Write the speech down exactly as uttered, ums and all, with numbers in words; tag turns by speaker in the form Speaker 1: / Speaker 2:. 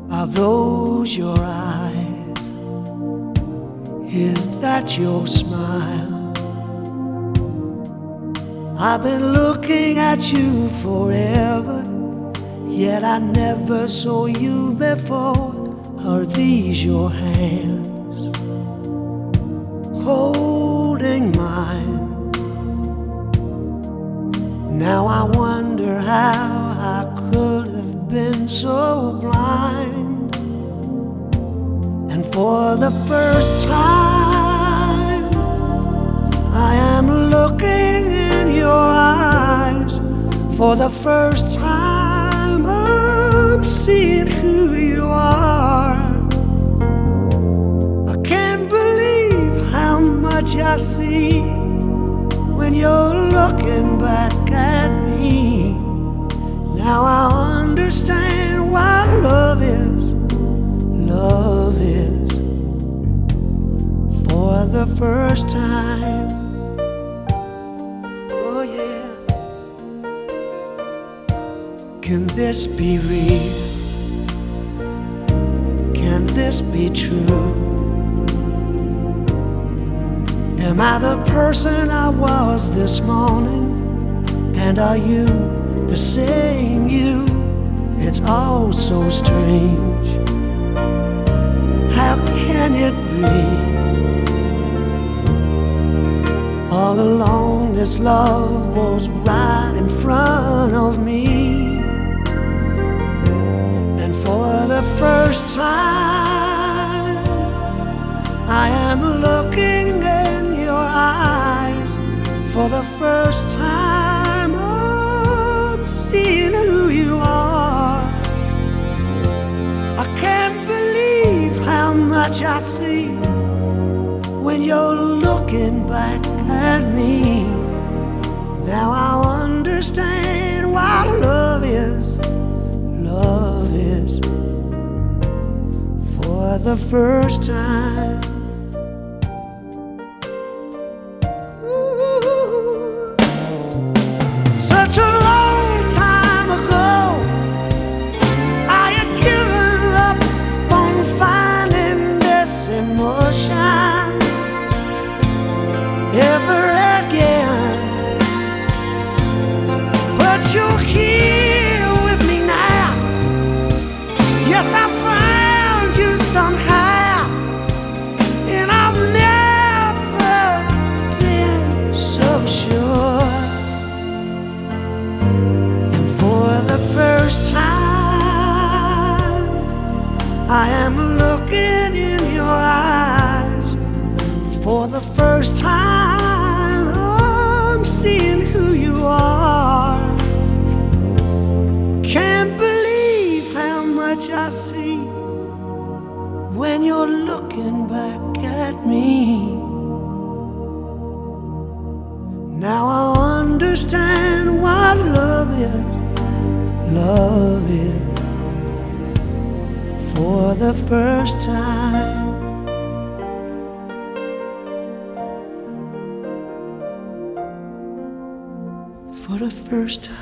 Speaker 1: Are those your eyes? Is that your smile? I've been looking at you forever, yet I never saw you before. Are these your hands holding mine? Now I wonder how I could have been so blind. And for the first time I am looking in your eyes. For the first time I'm seeing who you are. I can't believe how much I see when you're looking back at me. Now I understand what love is. Love is. For the first time. Oh yeah. Can this be real? Can this be true? Am I the person I was this morning? And are you the same you? It's all so strange. How can it be? All along this love was right in front of me. And for the first time I am looking in your eyes. For the first time I'm seeing who you are. I can't believe how much I see when you're looking back at me. Now I understand what love is. Love is. For the first time. Such a long time ago, I had given up on finding this emotion ever again. But you're here with me now. Yes, I found you somehow, and I've never been so sure. First time I am looking in your eyes. For the first time I'm seeing who you are. Can't believe how much I see when you're looking back at me. Now I understand what love is. Love is. For the first time. For the first time.